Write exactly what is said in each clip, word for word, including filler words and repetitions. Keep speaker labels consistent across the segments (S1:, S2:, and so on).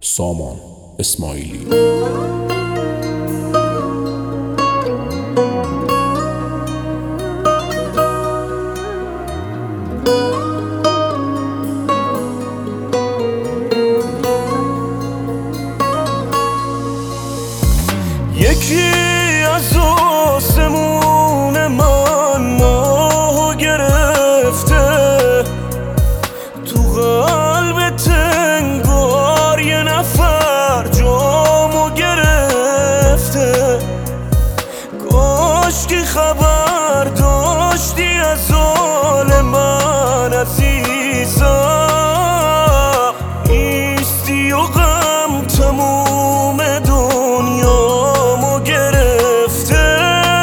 S1: سامان اسماعیلی.
S2: یکی از آسمون من ماهو گرفته، تو قلب تنگار یه نفر جامو گرفته. کاش که خبر داشتی از حال من عزیزم، ایستی و غم تموم دنیامو گرفته.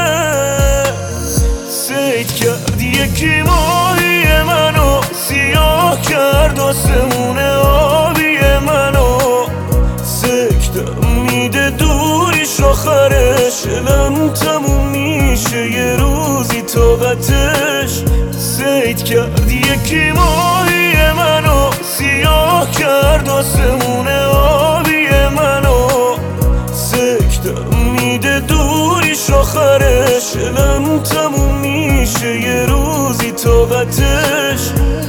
S2: سید کرد یکی ماهی منو، سیاه کرد آسمون آبی منو. سکتم میده دوریش آخرش، علم تموم میشه یه روزی طاقتش. سید کرد یکی ماهی منو، سیاه کرد آسمون آبی منو. سکتم میده دوریش آخرش، علم تموم میشه یه روزی طاقتش.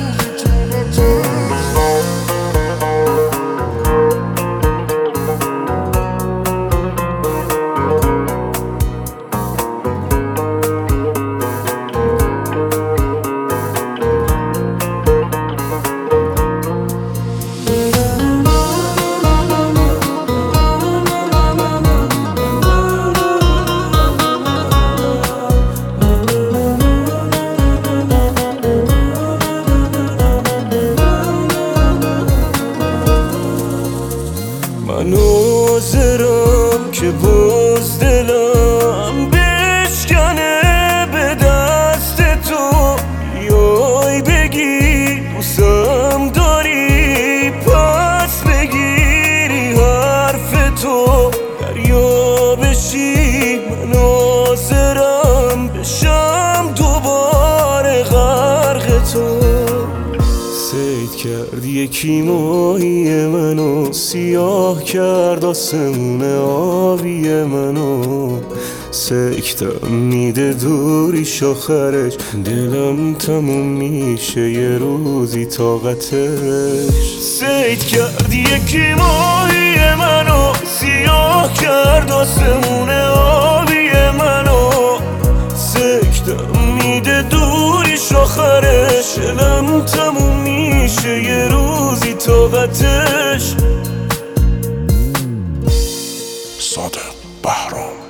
S2: من حاضرم که باز دلم بشکنه به دست تو، بیای بگی دوستم داری، پس بگیری حرف تو، دریا بشی. من حاضرم بشم دوباره غرق تو. سید کرد یکی ماهی منو، سیاه کرد آسمون آبی منو. سکتم میده دوریش آخرش، دلم تموم میشه یه روزی طاقتش. سید کرد یکی ماهی منو، سیاه کرد آسمون آبی منو. سکتم میده دوریش آخرش، علم تموم میشه یه روزی طاقتش.
S1: صادق بهرام.